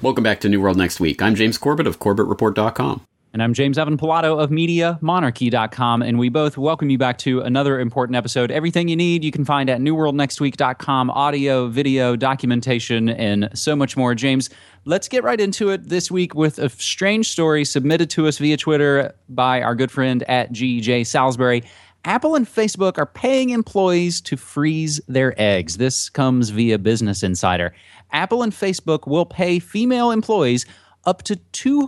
Welcome back to New World Next Week. I'm James Corbett of CorbettReport.com. And I'm James Evan Pilato of MediaMonarchy.com, and we both welcome you back to another important episode. Everything you need you can find at NewWorldNextWeek.com, audio, video, documentation, and so much more. James, let's get right into it this week with a strange story submitted to us via Twitter by our good friend at GJ Salisbury. Apple and Facebook are paying employees to freeze their eggs. This comes via Business Insider. Apple and Facebook will pay female employees up to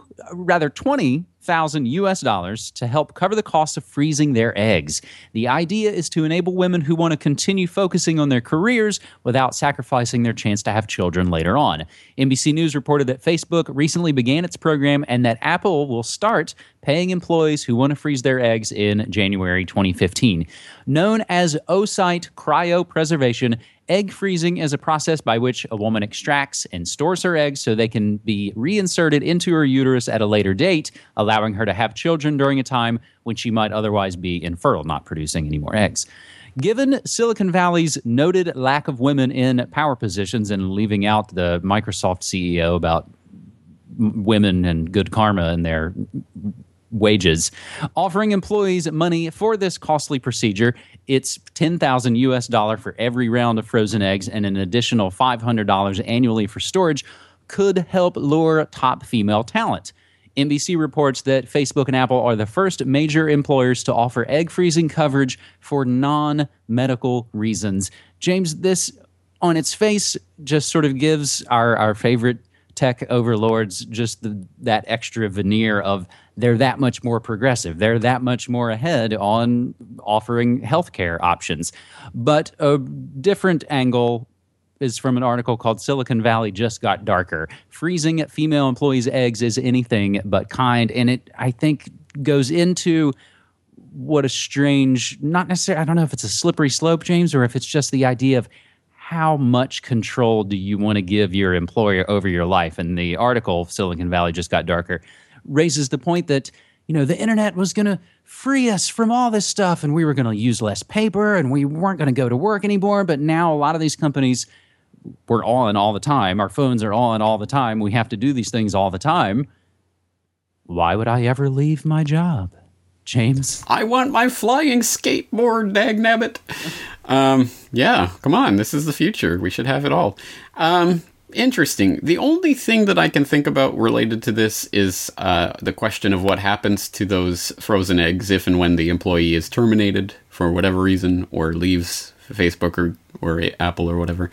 $20,000 to help cover the cost of freezing their eggs. The idea is to enable women who want to continue focusing on their careers without sacrificing their chance to have children later on. NBC News reported that Facebook recently began its program and that Apple will start paying employees who want to freeze their eggs in January 2015. Known as oocyte cryopreservation, egg freezing is a process by which a woman extracts and stores her eggs so they can be reinserted into her uterus at a later date, allowing her to have children during a time when she might otherwise be infertile, not producing any more eggs. Given Silicon Valley's noted lack of women in power positions and leaving out the Microsoft CEO about women and good karma in their wages, offering employees money for this costly procedure, it's $10,000 for every round of frozen eggs and an additional $500 annually for storage could help lure top female talent. NBC reports that Facebook and Apple are the first major employers to offer egg freezing coverage for non-medical reasons. James, this on its face just sort of gives our favorite tech overlords just that extra veneer of they're that much more progressive. They're that much more ahead on offering healthcare options. But a different angle is from an article called Silicon Valley Just Got Darker. Freezing female employees' eggs is anything but kind. And it, I think, goes into what a strange, not necessarily, I don't know if it's a slippery slope, James, or if it's just the idea of how much control do you want to give your employer over your life? And the article, Silicon Valley Just Got Darker, raises the point that, you know, the internet was going to free us from all this stuff and we were going to use less paper and we weren't going to go to work anymore. But now a lot of these companies, we're on all the time. Our phones are on all the time. We have to do these things all the time. Why would I ever leave my job? James? I want my flying skateboard, dagnabbit. Yeah, come on. This is the future. We should have it all. Interesting. The only thing that I can think about related to this is the question of what happens to those frozen eggs if and when the employee is terminated for whatever reason or leaves Facebook or Apple or whatever.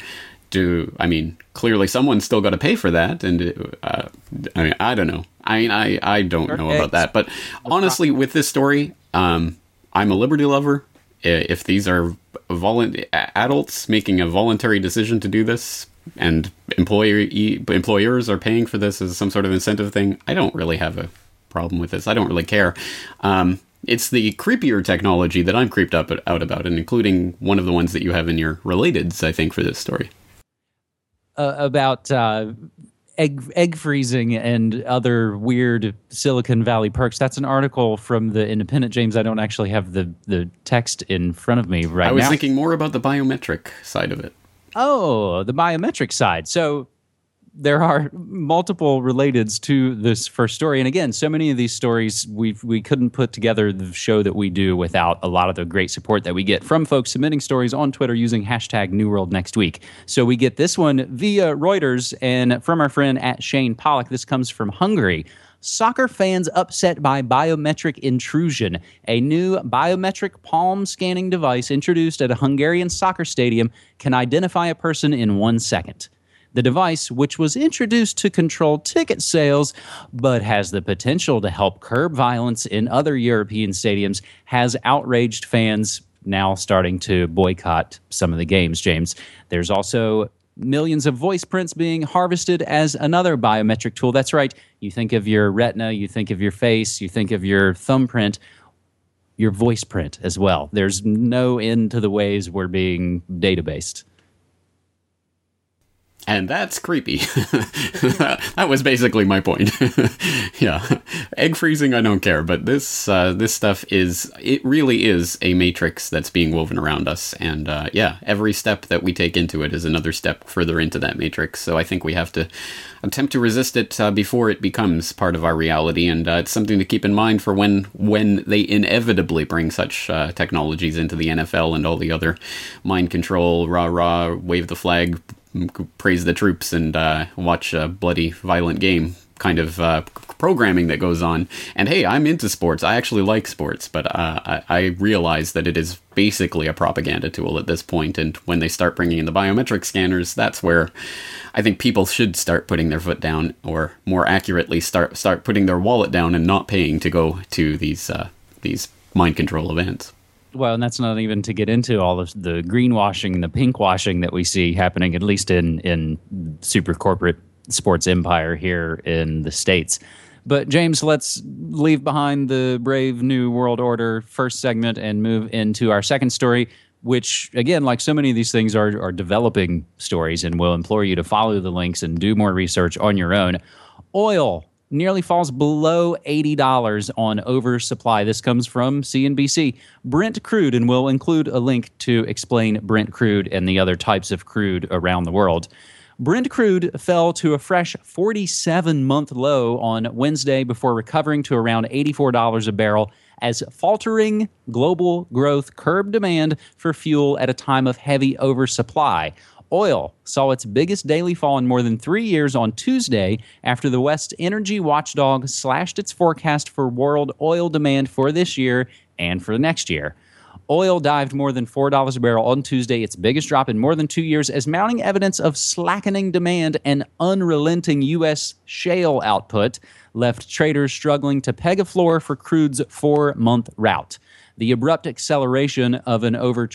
Clearly someone's still got to pay for that, and I don't know. I don't know about that. But honestly, with this story, I'm a liberty lover. If these are adults making a voluntary decision to do this, and employers are paying for this as some sort of incentive thing, I don't really have a problem with this. I don't really care. It's the creepier technology that I'm creeped out about, and including one of the ones that you have in your relateds, I think, for this story. About egg freezing and other weird Silicon Valley perks. That's an article from The Independent, James. I don't actually have the text in front of me right now. I was thinking more about the biometric side of it. Oh, the biometric side. So there are multiple relateds to this first story. And again, so many of these stories, we couldn't put together the show that we do without a lot of the great support that we get from folks submitting stories on Twitter using hashtag #NewWorldNextWeek. So we get this one via Reuters and from our friend at Shane Pollock. This comes from Hungary. Soccer fans upset by biometric intrusion. A new biometric palm scanning device introduced at a Hungarian soccer stadium can identify a person in 1 second. The device, which was introduced to control ticket sales, but has the potential to help curb violence in other European stadiums, has outraged fans now starting to boycott some of the games, James. There's also millions of voice prints being harvested as another biometric tool. That's right. You think of your retina, you think of your face, you think of your thumbprint, your voice print as well. There's no end to the ways we're being databased. And that's creepy. That was basically my point. Yeah, egg freezing, I don't care, but this stuff it really is a matrix that's being woven around us, and yeah, every step that we take into it is another step further into that matrix. So I think we have to attempt to resist it before it becomes part of our reality, and it's something to keep in mind for when they inevitably bring such technologies into the NFL and all the other mind control, rah, wave the flag, praise the troops, and watch a bloody, violent game kind of programming that goes on. And hey, I'm into sports. I actually like sports, but I realize that it is basically a propaganda tool at this point. And when they start bringing in the biometric scanners, that's where I think people should start putting their foot down, or more accurately, start putting their wallet down and not paying to go to these mind control events. Well, and that's not even to get into all of the greenwashing and the pinkwashing that we see happening, at least in super corporate sports empire here in the States. But James, let's leave behind the brave new world order first segment and move into our second story, which, again, like so many of these things, are developing stories, and we'll implore you to follow the links and do more research on your own. Oil nearly falls below $80 on oversupply. This comes from CNBC. Brent crude, and we'll include a link to explain Brent crude and the other types of crude around the world. Brent crude fell to a fresh 47-month low on Wednesday before recovering to around $84 a barrel as faltering global growth curbed demand for fuel at a time of heavy oversupply. Oil saw its biggest daily fall in more than 3 years on Tuesday after the West energy watchdog slashed its forecast for world oil demand for this year and for next year. Oil dived more than $4 a barrel on Tuesday, its biggest drop in more than 2 years, as mounting evidence of slackening demand and unrelenting U.S. shale output left traders struggling to peg a floor for crude's 4-month rout. The abrupt acceleration of an over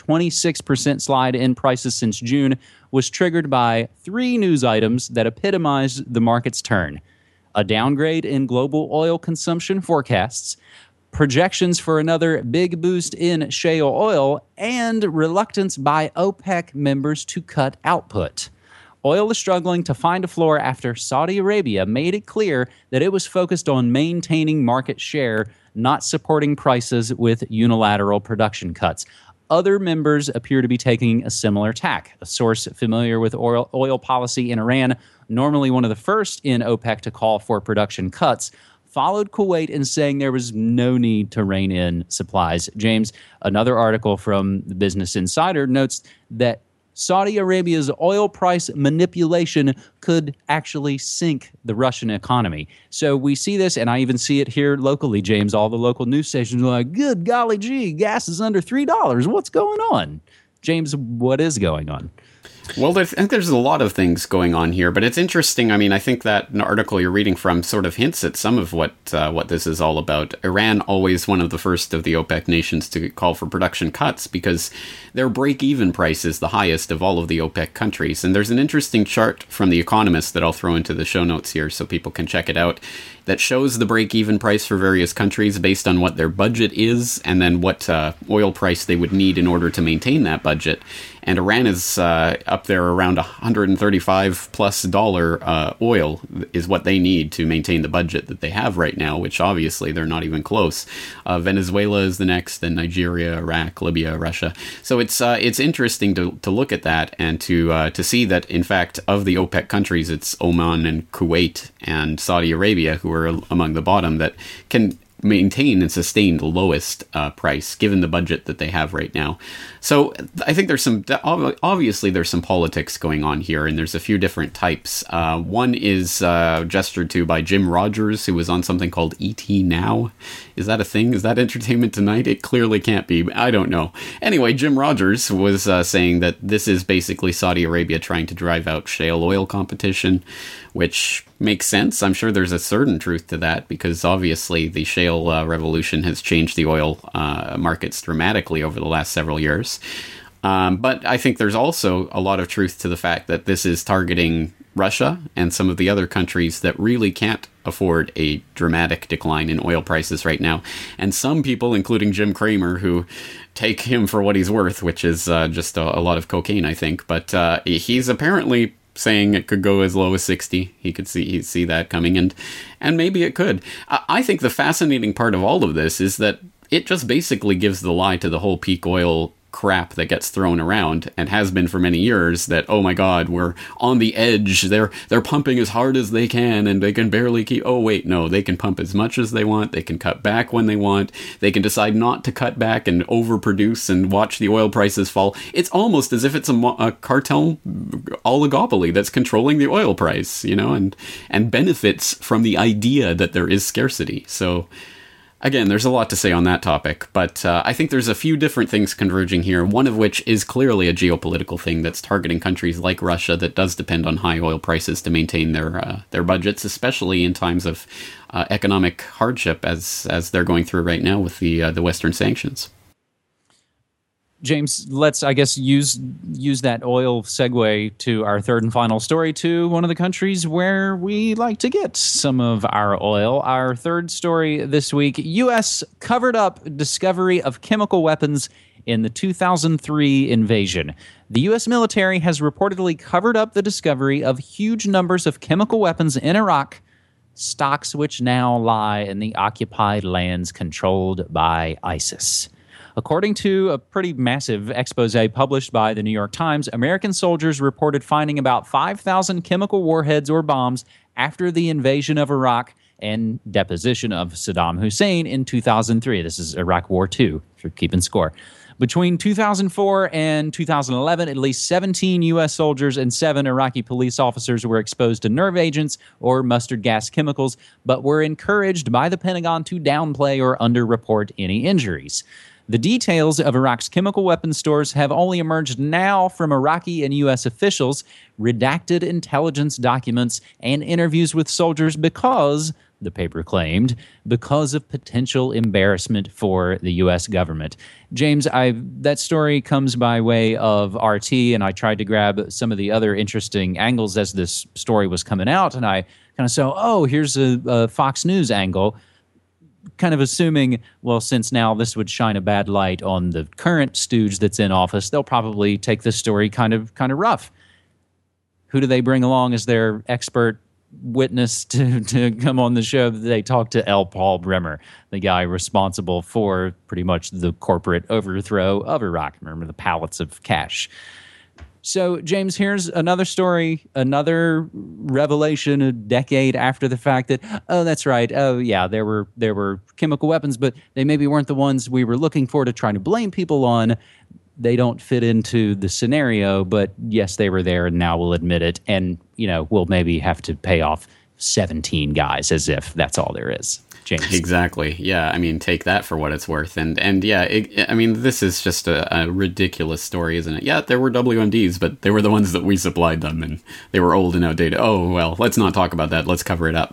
26% slide in prices since June was triggered by 3 news items that epitomized the market's turn: a downgrade in global oil consumption forecasts, projections for another big boost in shale oil, and reluctance by OPEC members to cut output. Oil is struggling to find a floor after Saudi Arabia made it clear that it was focused on maintaining market share, not supporting prices with unilateral production cuts. Other members appear to be taking a similar tack. A source familiar with oil policy in Iran, normally one of the first in OPEC to call for production cuts, followed Kuwait in saying there was no need to rein in supplies. James, another article from the Business Insider notes that Saudi Arabia's oil price manipulation could actually sink the Russian economy. So we see this, and I even see it here locally, James. All the local news stations are like, good golly gee, gas is under $3. What's going on? James, what is going on? Well, I think there's a lot of things going on here, but it's interesting. I mean, I think that an article you're reading from sort of hints at some of what this is all about. Iran, always one of the first of the OPEC nations to call for production cuts because their break-even price is the highest of all of the OPEC countries. And there's an interesting chart from The Economist that I'll throw into the show notes here so people can check it out that shows the break-even price for various countries based on what their budget is and then what oil price they would need in order to maintain that budget. And Iran is up there around $135+ oil is what they need to maintain the budget that they have right now, which obviously they're not even close. Venezuela is the next, then Nigeria, Iraq, Libya, Russia. So it's interesting to look at that and to see that, in fact, of the OPEC countries, it's Oman and Kuwait and Saudi Arabia who are among the bottom that can maintain and sustain the lowest price given the budget that they have right now. So I think there's obviously there's some politics going on here, and there's a few different types. One is gestured to by Jim Rogers, who was on something called ET Now. Is that a thing? Is that Entertainment Tonight? It clearly can't be. I don't know. Anyway, Jim Rogers was saying that this is basically Saudi Arabia trying to drive out shale oil competition, which makes sense. I'm sure there's a certain truth to that because obviously the shale revolution has changed the oil markets dramatically over the last several years. But I think there's also a lot of truth to the fact that this is targeting Russia and some of the other countries that really can't afford a dramatic decline in oil prices right now. And some people, including Jim Cramer, who take him for what he's worth, which is just a lot of cocaine, I think. But he's apparently saying it could go as low as 60. He'd see that coming, and maybe it could. I think the fascinating part of all of this is that it just basically gives the lie to the whole peak oil crap that gets thrown around and has been for many years, that, oh my god, we're on the edge, they're pumping as hard as they can and they can barely keep. Oh wait, no, they can pump as much as they want, they can cut back when they want, they can decide not to cut back and overproduce and watch the oil prices fall. It's almost as if it's a cartel oligopoly that's controlling the oil price, and benefits from the idea that there is scarcity. So again, there's a lot to say on that topic, but I think there's a few different things converging here, one of which is clearly a geopolitical thing that's targeting countries like Russia that does depend on high oil prices to maintain their budgets, especially in times of economic hardship as they're going through right now with the Western sanctions. James, let's, I guess, use that oil segue to our third and final story, to one of the countries where we like to get some of our oil. Our third story this week: U.S. covered up discovery of chemical weapons in the 2003 invasion. The U.S. military has reportedly covered up the discovery of huge numbers of chemical weapons in Iraq, stocks which now lie in the occupied lands controlled by ISIS. According to a pretty massive expose published by the New York Times, American soldiers reported finding about 5,000 chemical warheads or bombs after the invasion of Iraq and deposition of Saddam Hussein in 2003. This is Iraq War II, if you're keeping score. Between 2004 and 2011, at least 17 U.S. soldiers and 7 Iraqi police officers were exposed to nerve agents or mustard gas chemicals, but were encouraged by the Pentagon to downplay or underreport any injuries. The details of Iraq's chemical weapons stores have only emerged now from Iraqi and U.S. officials, redacted intelligence documents, and interviews with soldiers because, the paper claimed, because of potential embarrassment for the U.S. government. James, that story comes by way of RT, and I tried to grab some of the other interesting angles as this story was coming out, and I kind of saw, here's a Fox News angle, kind of assuming, well, since now this would shine a bad light on the current stooge that's in office, they'll probably take this story kind of rough. Who do they bring along as their expert witness to come on the show? They talk to L. Paul Bremer, the guy responsible for pretty much the corporate overthrow of Iraq. Remember the pallets of cash. So, James, here's another story, another revelation a decade after the fact that, that's right, there were chemical weapons, but they maybe weren't the ones we were looking for to try to blame people on. They don't fit into the scenario, but yes, they were there, and now we'll admit it. And, we'll maybe have to pay off 17 guys as if that's all there is. James. Exactly. Yeah. I mean, take that for what it's worth. And yeah, this is just a ridiculous story, isn't it? Yeah, there were WMDs, but they were the ones that we supplied them, and they were old and outdated. Oh, well, let's not talk about that. Let's cover it up.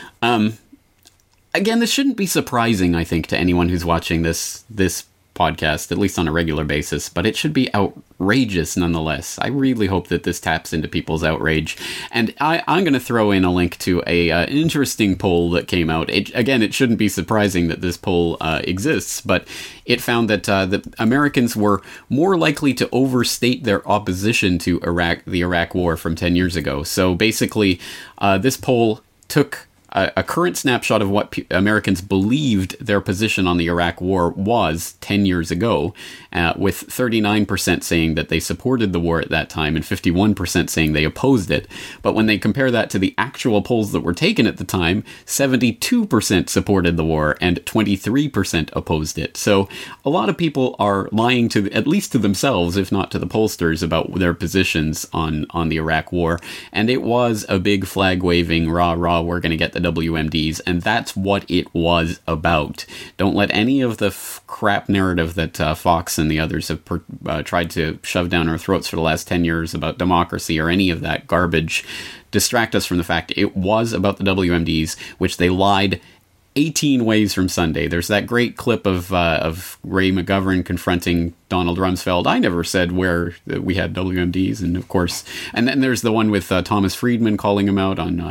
Again, this shouldn't be surprising, I think, to anyone who's watching this podcast, at least on a regular basis, but it should be outrageous nonetheless. I really hope that this taps into people's outrage. And I'm going to throw in a link to an interesting poll that came out. It shouldn't be surprising that this poll exists, but it found that the Americans were more likely to overstate their opposition to the Iraq War from 10 years ago. So basically, this poll took a current snapshot of what Americans believed their position on the Iraq War was 10 years ago, with 39% saying that they supported the war at that time and 51% saying they opposed it. But when they compare that to the actual polls that were taken at the time, 72% supported the war and 23% opposed it. So a lot of people are lying at least to themselves, if not to the pollsters, about their positions on the Iraq War. And it was a big flag-waving, rah, we're going to get the WMDs, and that's what it was about. Don't let any of the crap narrative that Fox and the others have tried to shove down our throats for the last 10 years about democracy or any of that garbage distract us from the fact it was about the WMDs, which they lied 18 ways from Sunday. There's that great clip of Ray McGovern confronting Donald Rumsfeld. I never said where we had WMDs, and of course, and then there's the one with Thomas Friedman calling him out on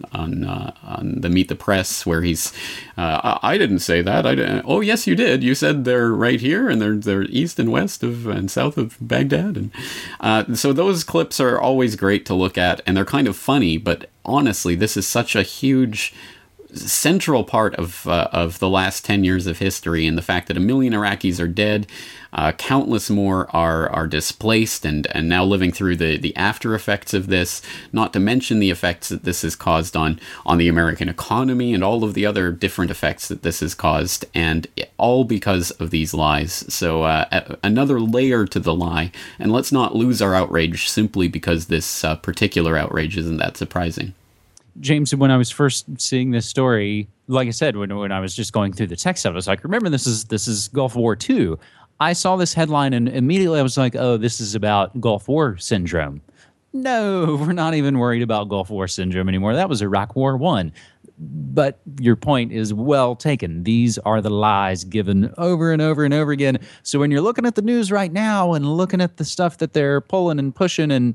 the Meet the Press, where he's, I didn't say that. I didn't. Oh yes, you did. You said they're right here, and they're east and west of and south of Baghdad, and so those clips are always great to look at, and they're kind of funny. But honestly, this is such a huge central part of the last 10 years of history, and the fact that 1 million Iraqis are dead, countless more are displaced and now living through the after effects of this, not to mention the effects that this has caused on the American economy and all of the other different effects that this has caused, and all because of these lies. So another layer to the lie, and let's not lose our outrage simply because this particular outrage isn't that surprising. James, when I was first seeing this story, like I said, when I was just going through the text of it, I was like, remember, this is Gulf War II. I saw this headline and immediately I was like, oh, this is about Gulf War syndrome. No, we're not even worried about Gulf War syndrome anymore. That was Iraq War I. But your point is well taken. These are the lies given over and over and over again. So when you're looking at the news right now and looking at the stuff that they're pulling and pushing, and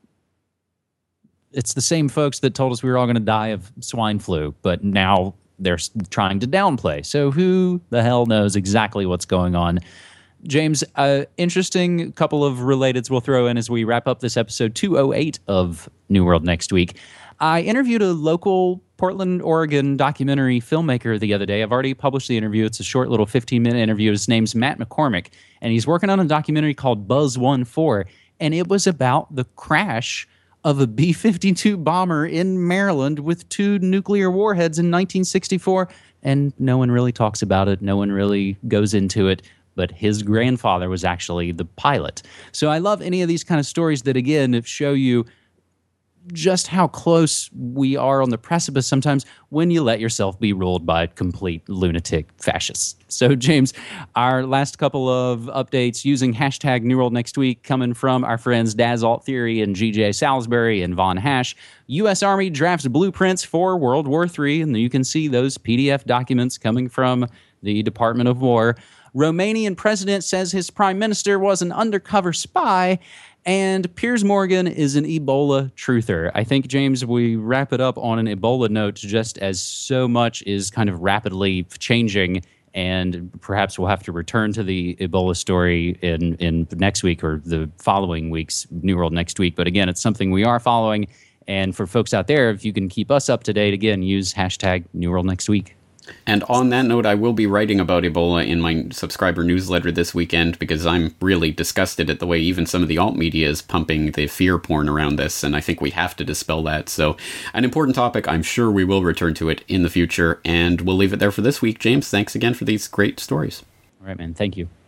it's the same folks that told us we were all going to die of swine flu, but now they're trying to downplay. So who the hell knows exactly what's going on? James, interesting couple of relateds we'll throw in as we wrap up this episode 208 of New World Next Week. I interviewed a local Portland, Oregon documentary filmmaker the other day. I've already published the interview. It's a short little 15-minute interview. His name's Matt McCormick, and he's working on a documentary called Buzz 1-4, and it was about the crash of a B-52 bomber in Maryland with 2 nuclear warheads in 1964, and no one really talks about it. No one really goes into it, but his grandfather was actually the pilot. So I love any of these kind of stories that, again, show you just how close we are on the precipice sometimes when you let yourself be ruled by complete lunatic fascists. So, James, our last couple of updates using hashtag New World Next Week coming from our friends Daz Alt Theory and GJ Salisbury and Von Hash. U.S. Army drafts blueprints for World War III, and you can see those PDF documents coming from the Department of War. Romanian president says his prime minister was an undercover spy, and Piers Morgan is an Ebola truther. I think, James, we wrap it up on an Ebola note, just as so much is kind of rapidly changing, and perhaps we'll have to return to the Ebola story in next week or the following week's New World Next Week. But again, it's something we are following. And for folks out there, if you can keep us up to date, again, use hashtag New World Next Week. And on that note, I will be writing about Ebola in my subscriber newsletter this weekend, because I'm really disgusted at the way even some of the alt media is pumping the fear porn around this, and I think we have to dispel that. So, an important topic. I'm sure we will return to it in the future, and we'll leave it there for this week. James, thanks again for these great stories. All right, man. Thank you.